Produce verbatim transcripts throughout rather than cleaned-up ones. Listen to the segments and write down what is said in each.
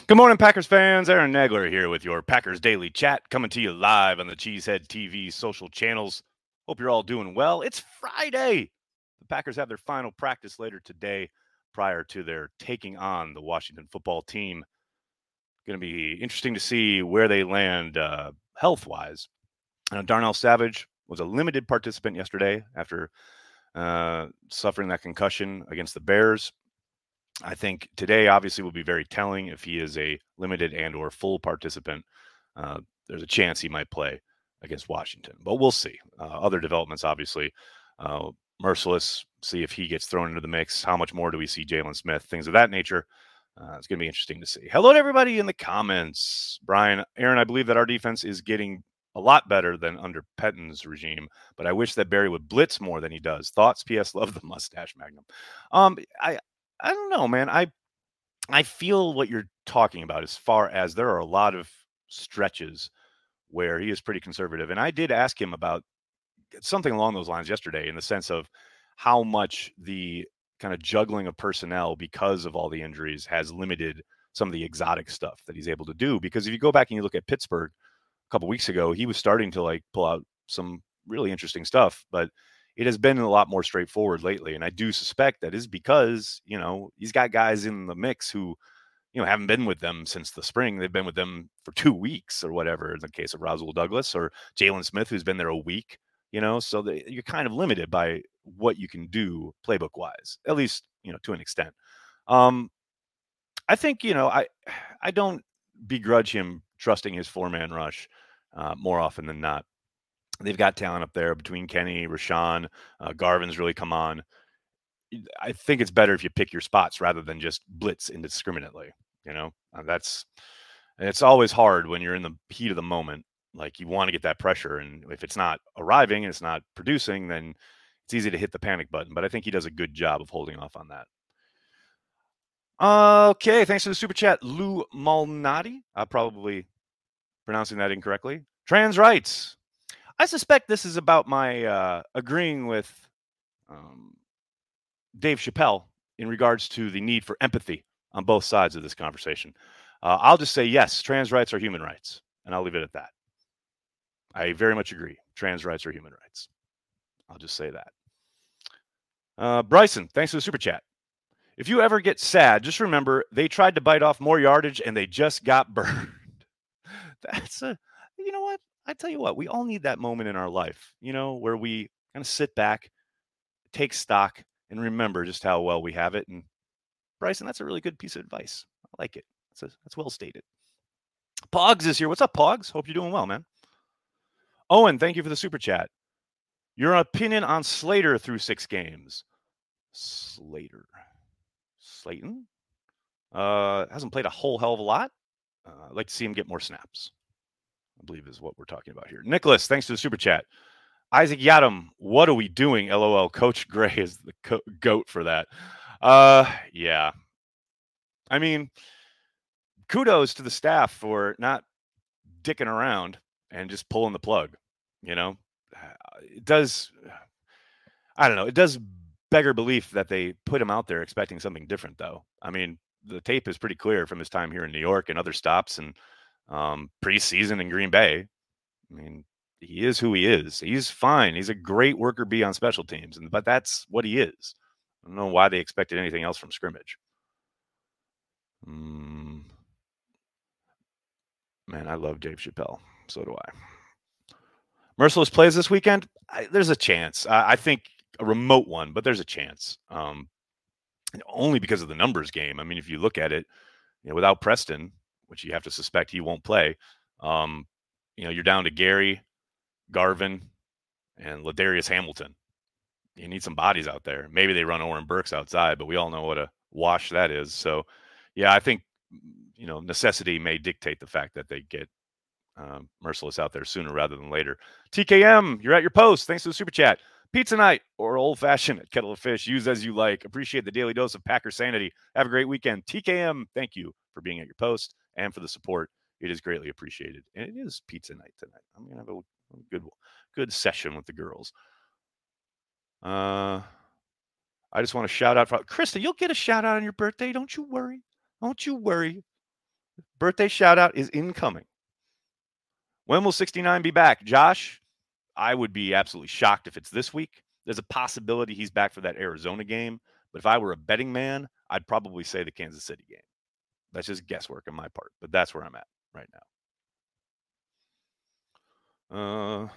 Good morning, Packers fans. Aaron Nagler here with your Packers Daily Chat, coming to you live on the Cheesehead T V social channels. Hope you're all doing well. It's Friday. The Packers have their final practice later today prior to their taking on the Washington football team. Going to be interesting to see where they land uh, health-wise. Uh, Darnell Savage was a limited participant yesterday after uh, suffering that concussion against the Bears. I think today obviously will be very telling if he is a limited and or full participant. Uh, there's a chance he might play against Washington, but we'll see. Uh, other developments, obviously. Uh, Merciless, see if he gets thrown into the mix. How much more do we see Jalen Smith? Things of that nature. Uh, it's going to be interesting to see. Hello to everybody in the comments. Brian, Aaron, I believe that our defense is getting a lot better than under Pettin's regime, but I wish that Barry would blitz more than he does. Thoughts? P S. Love the mustache magnum. Um, I I don't know, man. I I feel what you're talking about as far as there are a lot of stretches where he is pretty conservative. And I did ask him about something along those lines yesterday in the sense of how much the kind of juggling of personnel because of all the injuries has limited some of the exotic stuff that he's able to do. Because if you go back and you look at Pittsburgh a couple weeks ago, he was starting to like pull out some really interesting stuff, but it has been a lot more straightforward lately. And I do suspect that is because, you know, he's got guys in the mix who, you know, haven't been with them since the spring. They've been with them for two weeks or whatever, in the case of Roswell Douglas or Jalen Smith, who's been there a week, you know, so they, you're kind of limited by what you can do playbook wise, at least, you know, to an extent. Um, I think, you know, I, I don't begrudge him trusting his four man rush uh, more often than not. They've got talent up there between Kenny, Rashawn, uh, Garvin's really come on. I think it's better if you pick your spots rather than just blitz indiscriminately. You know, uh, that's it's always hard when you're in the heat of the moment. Like you want to get that pressure, and if it's not arriving and it's not producing, then it's easy to hit the panic button. But I think he does a good job of holding off on that. Okay, thanks for the super chat, Lou Malnati. I'm probably pronouncing that incorrectly. Trans rights. I suspect this is about my uh, agreeing with um, Dave Chappelle in regards to the need for empathy on both sides of this conversation. Uh, I'll just say yes, trans rights are human rights, and I'll leave it at that. I very much agree. Trans rights are human rights. I'll just say that. Uh, Bryson, thanks for the super chat. If you ever get sad, just remember they tried to bite off more yardage and they just got burned. That's a, you know what? I tell you what, we all need that moment in our life, you know, where we kind of sit back, take stock, and remember just how well we have it. And Bryson, that's a really good piece of advice. I like it. That's, a, that's well stated. Pogs is here. What's up, Pogs? Hope you're doing well, man. Owen, thank you for the super chat. Your opinion on Slater through six games. Slater. Slayton? Uh, hasn't played a whole hell of a lot. Uh, I'd like to see him get more snaps, I believe is what we're talking about here. Nicholas, thanks for the super chat. Isaac Yadam, what are we doing? LOL. Coach Gray is the co- goat for that. Uh, yeah. I mean, kudos to the staff for not dicking around and just pulling the plug. You know, it does. I don't know. It does beggar belief that they put him out there expecting something different, though. I mean, the tape is pretty clear from his time here in New York and other stops and um, preseason in Green Bay. I mean, he is who he is. He's fine. He's a great worker bee on special teams, and but that's what he is. I don't know why they expected anything else from scrimmage. Mm. Man, I love Dave Chappelle. So do I. Merciless plays this weekend. I, there's a chance. I, I think a remote one, but there's a chance. Um, only because of the numbers game. I mean, if you look at it, you know, without Preston, which you have to suspect he won't play, um, you know, you're down to Gary, Garvin, and Ladarius Hamilton. You need some bodies out there. Maybe they run Oren Burks outside, but we all know what a wash that is. So, yeah, I think, you know, necessity may dictate the fact that they get um, Merciless out there sooner rather than later. T K M, you're at your post. Thanks for the super chat. Pizza night or old fashioned at Kettle of Fish. Use as you like. Appreciate the daily dose of Packer sanity. Have a great weekend. T K M, thank you for being at your post and for the support. It is greatly appreciated. And it is pizza night tonight. I'm going to have a good, good session with the girls. Uh, I just want to shout out for Krista. You'll get a shout out on your birthday. Don't you worry. Don't you worry. Birthday shout out is incoming. When will sixty-nine be back? Josh, I would be absolutely shocked if it's this week. There's a possibility he's back for that Arizona game. But if I were a betting man, I'd probably say the Kansas City game. That's just guesswork on my part, but that's where I'm at right now. Uh,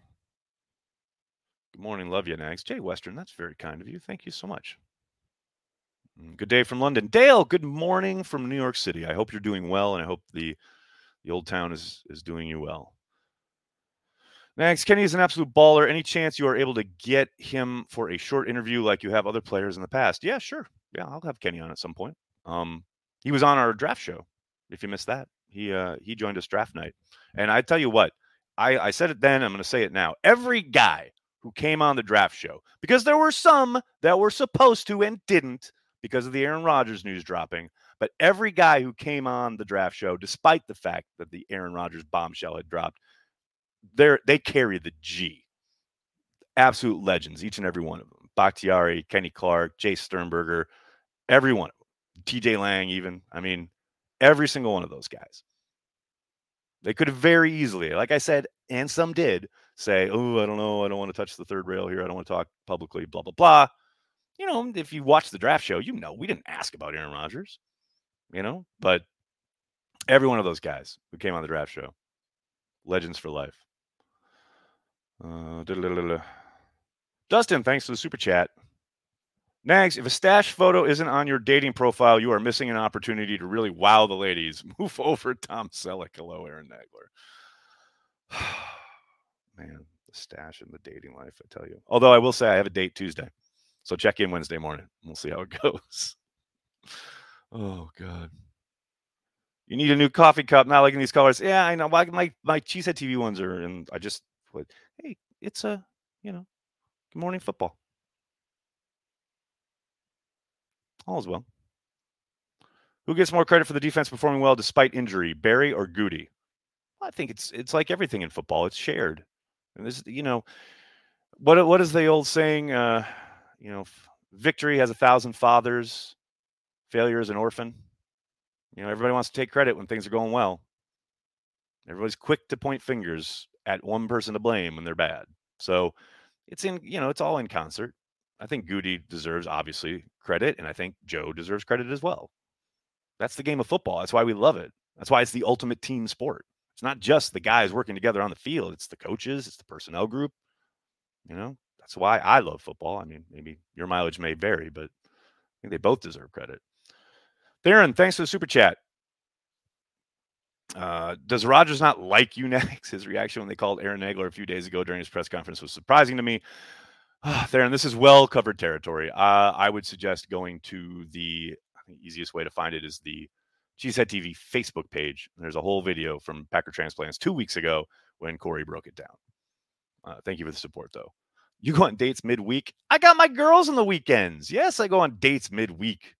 good morning. Love you, Nags. Jay Western, that's very kind of you. Thank you so much. Good day from London. Dale, good morning from New York City. I hope you're doing well, and I hope the, the old town is, is doing you well. Next, Kenny is an absolute baller. Any chance you are able to get him for a short interview like you have other players in the past? Yeah, sure. Yeah, I'll have Kenny on at some point. Um, he was on our draft show. If you missed that, he uh, he joined us draft night. And I tell you what, I, I said it then. I'm going to say it now. Every guy who came on the draft show, because there were some that were supposed to and didn't because of the Aaron Rodgers news dropping, but every guy who came on the draft show, despite the fact that the Aaron Rodgers bombshell had dropped, They're, they carry the G. Absolute legends, each and every one of them. Bakhtiari, Kenny Clark, Jay Sternberger, every one of them. T J Lang even. I mean, every single one of those guys. They could have very easily, like I said, and some did, say, oh, I don't know, I don't want to touch the third rail here. I don't want to talk publicly, blah, blah, blah. You know, if you watch the draft show, you know, we didn't ask about Aaron Rodgers, you know, but every one of those guys who came on the draft show, legends for life. Uh, Dustin, thanks for the super chat. Nags, if a stash photo isn't on your dating profile, you are missing an opportunity to really wow the ladies. Move over, Tom Selleck. Hello, Aaron Nagler. Man, the stash in the dating life, I tell you. Although I will say I have a date Tuesday. So check in Wednesday morning. We'll see how it goes. Oh, God. You need a new coffee cup, not liking these colors. Yeah, I know. My, my, my Cheesehead T V ones are, and I just, hey, it's a, you know, good morning football. All is well. Who gets more credit for the defense performing well despite injury, Barry or Goody? Well, I think it's it's like everything in football. It's shared. And this, you know, what what is the old saying? Uh, you know, victory has a thousand fathers, failure is an orphan. You know, everybody wants to take credit when things are going well. Everybody's quick to point fingers at one person to blame when they're bad. So it's in, you know, it's all in concert. I think Goody deserves, obviously, credit, and I think Joe deserves credit as well. That's the game of football. That's why we love it. That's why it's the ultimate team sport. It's not just the guys working together on the field. It's the coaches. It's the personnel group. You know, that's why I love football. I mean, maybe your mileage may vary, but I think they both deserve credit. Theron, thanks for the super chat. Uh, does Rodgers not like you next? His reaction when they called Aaron Nagler a few days ago during his press conference was surprising to me. Uh, Theron, this is well-covered territory. Uh, I would suggest going to the, I think the easiest way to find it is the Cheesehead T V Facebook page. There's a whole video from Packer Transplants two weeks ago when Corey broke it down. Uh, thank you for the support, though. You go on dates midweek? I got my girls on the weekends. Yes, I go on dates midweek.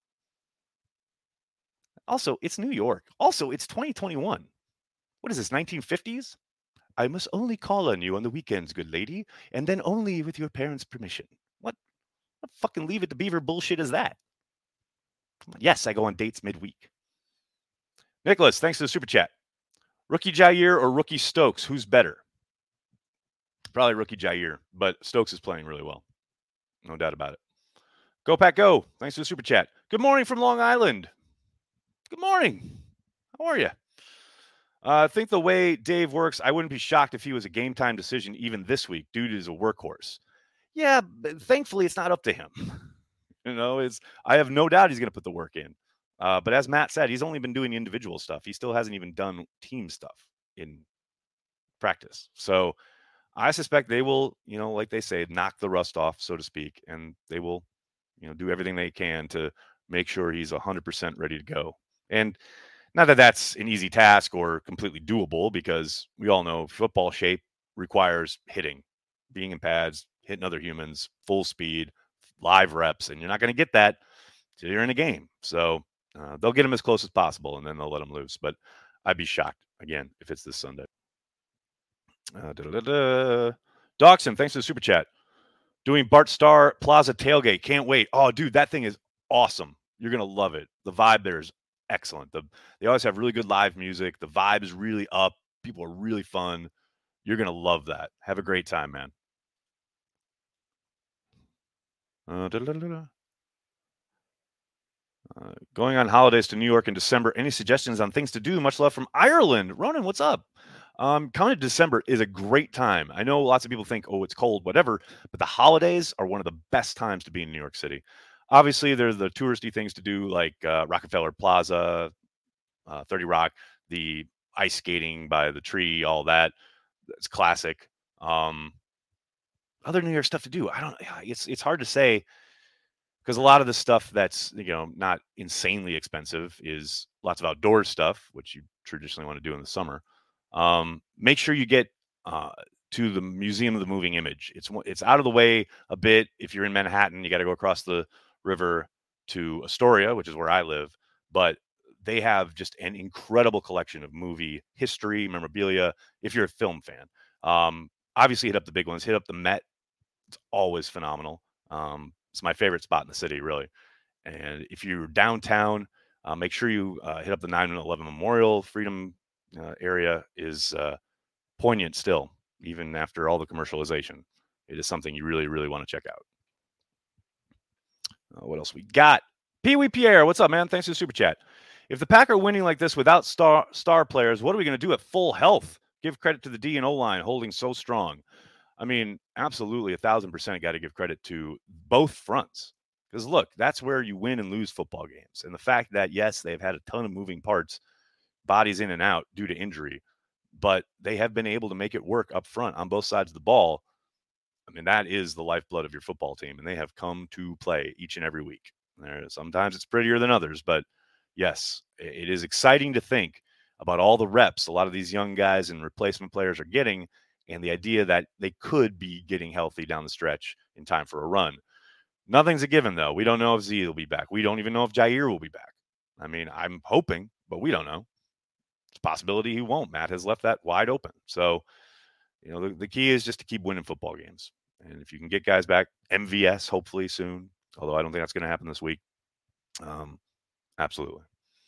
Also, it's New York. Also, it's twenty twenty-one. What is this, nineteen fifties? I must only call on you on the weekends, good lady, and then only with your parents' permission. What, what fucking Leave It to Beaver bullshit is that? Yes, I go on dates midweek. Nicholas, thanks for the super chat. Rookie Jair or Rookie Stokes, who's better? Probably Rookie Jair, but Stokes is playing really well. No doubt about it. Go Pack Go, thanks for the super chat. Good morning from Long Island. Good morning. How are you? I uh, think the way Dave works, I wouldn't be shocked if he was a game time decision even this week. Dude is a workhorse. Yeah, but thankfully it's not up to him. you know, it's I have no doubt he's going to put the work in. Uh, but as Matt said, he's only been doing individual stuff. He still hasn't even done team stuff in practice. So I suspect they will, you know, like they say, knock the rust off, so to speak, and they will, you know, do everything they can to make sure he's one hundred percent ready to go. And not that that's an easy task or completely doable, because we all know football shape requires hitting, being in pads, hitting other humans, full speed, live reps, and you're not going to get that till you're in a game. So uh, they'll get him as close as possible, and then they'll let him loose. But I'd be shocked, again, if it's this Sunday. Uh, Dawson, thanks for the super chat. Doing Bart Starr Plaza tailgate. Can't wait. Oh, dude, that thing is awesome. You're going to love it. The vibe there is excellent. The they always have really good live music. The vibe is really up. People are really fun. You're gonna love that. Have a great time, man. Uh, da-da-da-da-da. Uh, going on holidays to New York in December. Any suggestions on things to do? Much love from Ireland. Ronan, what's up? Um, coming to December is a great time. I know lots of people think, oh, it's cold, whatever, but the holidays are one of the best times to be in New York City. Obviously, there's the touristy things to do like uh, Rockefeller Plaza, uh, thirty Rock, the ice skating by the tree, all that. It's classic. Um, other New York stuff to do. I don't. It's it's hard to say because a lot of the stuff that's you know not insanely expensive is lots of outdoor stuff, which you traditionally want to do in the summer. Um, make sure you get uh, to the Museum of the Moving Image. It's it's out of the way a bit. If you're in Manhattan, you got to go across the river to Astoria, which is where I live. But they have just an incredible collection of movie history, memorabilia. If you're a film fan, um, obviously hit up the big ones. Hit up the Met. It's always phenomenal. Um, it's my favorite spot in the city, really. And if you're downtown, uh, make sure you uh, hit up the nine eleven Memorial. Freedom uh, area is uh, poignant still, even after all the commercialization. It is something you really, really want to check out. Uh, what else we got? Pee Wee Pierre, what's up, man? Thanks for the super chat. If the Pack are winning like this without star star players, what are we going to do at full health? Give credit to the D and O line holding so strong. I mean, absolutely, a thousand percent got to give credit to both fronts. Because look, that's where you win and lose football games. And the fact that, yes, they've had a ton of moving parts, bodies in and out due to injury, but they have been able to make it work up front on both sides of the ball. I mean, that is the lifeblood of your football team, and they have come to play each and every week. There, sometimes it's prettier than others, but yes, it is exciting to think about all the reps a lot of these young guys and replacement players are getting, and the idea that they could be getting healthy down the stretch in time for a run. Nothing's a given, though. We don't know if Z will be back. We don't even know if Jair will be back. I mean, I'm hoping, but we don't know. It's a possibility he won't. Matt has left that wide open. So, you know, the, the key is just to keep winning football games. And if you can get guys back, M V S hopefully soon, although I don't think that's going to happen this week. Um, absolutely.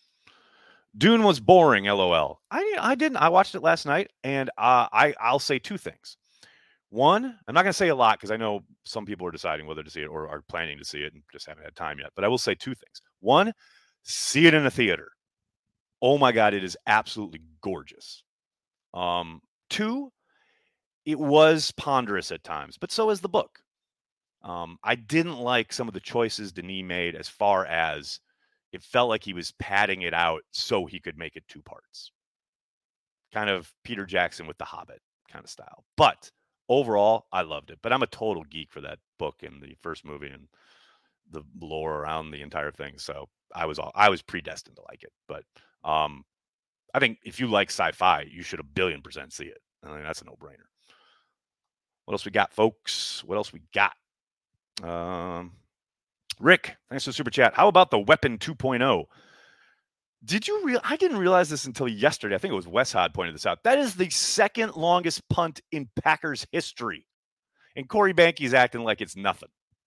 Dune was boring, LOL. I I didn't. I watched it last night, and uh, I I'll say two things. One, I'm not going to say a lot because I know some people are deciding whether to see it or are planning to see it and just haven't had time yet. But I will say two things. One, see it in a theater. Oh my God, it is absolutely gorgeous. Um, two, it was ponderous at times, but so is the book. Um, I didn't like some of the choices Denis made as far as it felt like he was padding it out so he could make it two parts. Kind of Peter Jackson with The Hobbit kind of style. But overall, I loved it. But I'm a total geek for that book and the first movie and the lore around the entire thing. So I was all, I was predestined to like it. But um, I think if you like sci-fi, you should a billion percent see it. I mean, that's a no-brainer. What else we got, folks? What else we got? Um, Rick, thanks for the super chat. How about the Weapon two point oh? Did you real? I didn't realize this until yesterday. I think it was Wes Hod pointed this out. That is the second longest punt in Packers history. And Corey Banky's acting like it's nothing.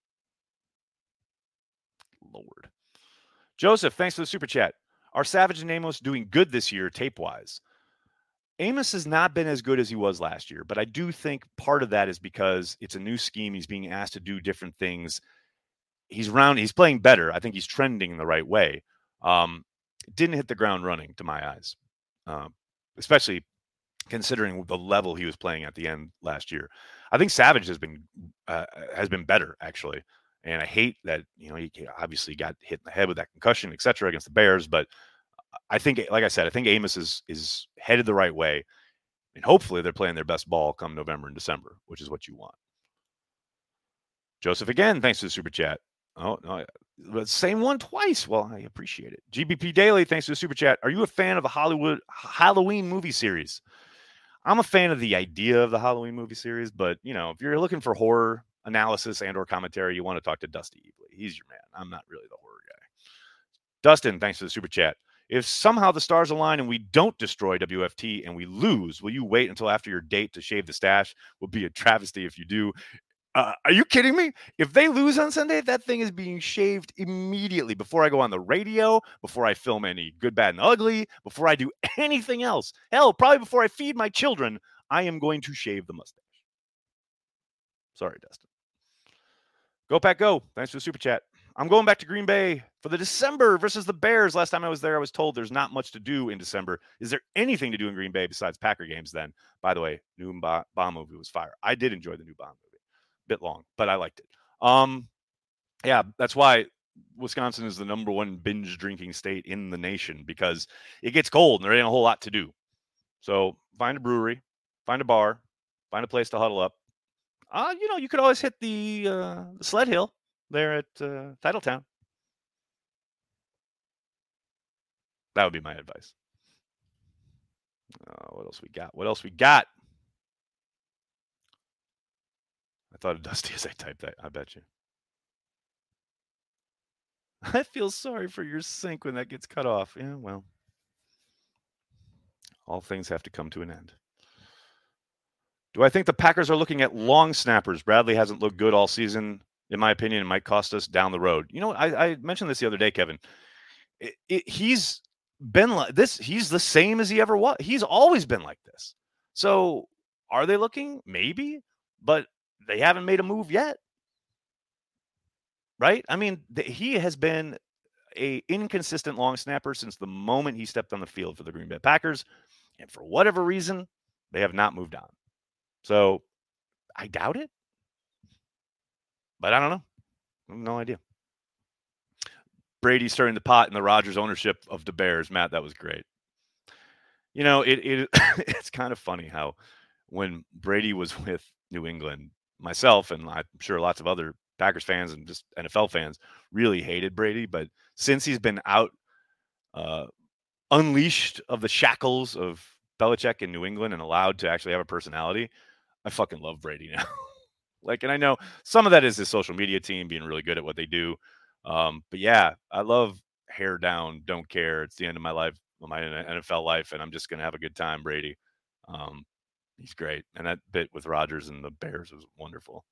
Lord. Joseph, thanks for the super chat. Are Savage and Amos doing good this year, tape-wise? Amos has not been as good as he was last year, but I do think part of that is because it's a new scheme. He's being asked to do different things. He's round. He's playing better. I think he's trending in the right way. Um, didn't hit the ground running to my eyes, um, especially considering the level he was playing at the end last year. I think Savage has been uh, has been better, actually. And I hate that, you know, he obviously got hit in the head with that concussion, et cetera, against the Bears. But I think, like I said, I think Amos is is headed the right way. And hopefully they're playing their best ball come November and December, which is what you want. Joseph, again, thanks for the super chat. Oh, no, same one twice. Well, I appreciate it. G B P Daily, thanks for the super chat. Are you a fan of the Hollywood Halloween movie series? I'm a fan of the idea of the Halloween movie series, but, you know, if you're looking for horror analysis and or commentary, you want to talk to Dusty Evely. He's your man. I'm not really the horror guy. Dustin, thanks for the super chat. If somehow the stars align and we don't destroy W F T and we lose, will you wait until after your date to shave the stash? Will be a travesty if you do. Uh, are you kidding me? If they lose on Sunday, that thing is being shaved immediately before I go on the radio, before I film any Good, Bad, and Ugly, before I do anything else. Hell, probably before I feed my children, I am going to shave the mustache. Sorry, Dustin. Go Pack Go. Thanks for the super chat. I'm going back to Green Bay for the December versus the Bears. Last time I was there, I was told there's not much to do in December. Is there anything to do in Green Bay besides Packer games then? By the way, new Bond movie was fire. I did enjoy the new Bond movie. Bit long, but I liked it. Um, yeah, that's why Wisconsin is the number one binge drinking state in the nation, because it gets cold and there ain't a whole lot to do. So find a brewery, find a bar, find a place to huddle up. Uh, you know, you could always hit the, uh, the sled hill there at uh, Titletown. That would be my advice. Uh, what else we got? What else we got? I thought of Dusty as I typed that. I bet you. I feel sorry for your sink when that gets cut off. Yeah, well, all things have to come to an end. Do I think the Packers are looking at long snappers? Bradley hasn't looked good all season. In my opinion, it might cost us down the road. You know, I, I mentioned this the other day, Kevin. It, it, he's been like this. He's the same as he ever was. He's always been like this. So are they looking? Maybe, but they haven't made a move yet. Right? I mean, th- he has been a inconsistent long snapper since the moment he stepped on the field for the Green Bay Packers. And for whatever reason, they have not moved on. So I doubt it. But I don't know. I have no idea. Brady stirring the pot in the Rodgers ownership of the Bears. Matt, that was great. You know, it, it it's kind of funny how when Brady was with New England, myself and I'm sure lots of other Packers fans and just N F L fans really hated Brady. But since he's been out, uh, unleashed of the shackles of Belichick in New England and allowed to actually have a personality, I fucking love Brady now. Like, and I know some of that is his social media team being really good at what they do. Um, but yeah, I love hair down, don't care. It's the end of my life, my N F L life, and I'm just gonna have a good time, Brady. Um, he's great. And that bit with Rodgers and the Bears was wonderful.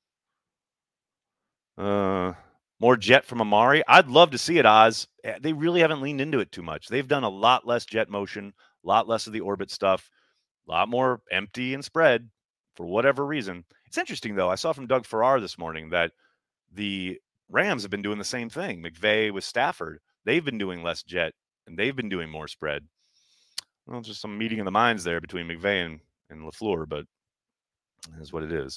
Uh more jet from Amari. I'd love to see it, Oz. They really haven't leaned into it too much. They've done a lot less jet motion, a lot less of the orbit stuff, a lot more empty and spread for whatever reason. It's interesting, though. I saw from Doug Farrar this morning that the Rams have been doing the same thing. McVay with Stafford, they've been doing less jet, and they've been doing more spread. Well, just some meeting of the minds there between McVay and, and LaFleur, but it is what it is.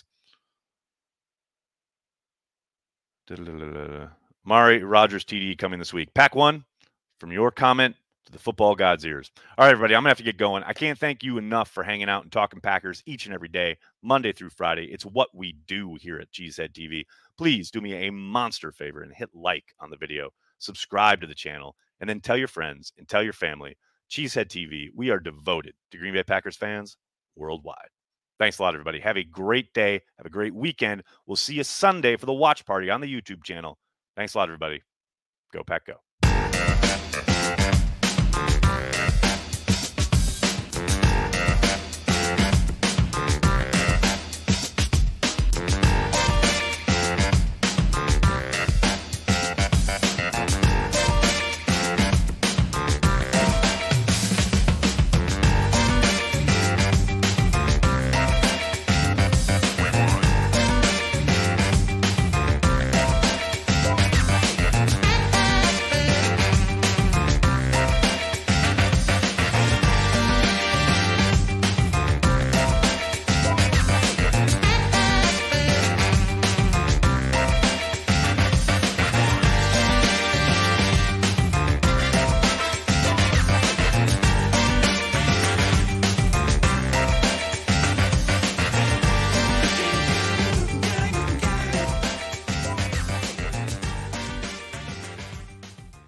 Mari Rodgers T D coming this week. Pack one, from your comment to the football god's ears. All right, everybody, I'm going to have to get going. I can't thank you enough for hanging out and talking Packers each and every day, Monday through Friday. It's what we do here at Cheesehead T V. Please do me a monster favor and hit like on the video, subscribe to the channel, and then tell your friends and tell your family. Cheesehead T V, we are devoted to Green Bay Packers fans worldwide. Thanks a lot, everybody. Have a great day. Have a great weekend. We'll see you Sunday for the watch party on the YouTube channel. Thanks a lot, everybody. Go Pack Go.